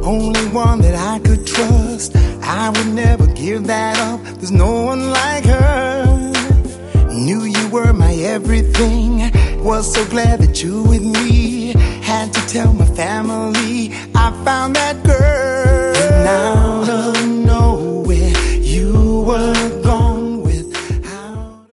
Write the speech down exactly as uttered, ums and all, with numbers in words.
only one that I could trust. I would never give that up, there's no one like her. Knew you were my everything, was so glad that you with me. Had to tell my family I found that girl. Now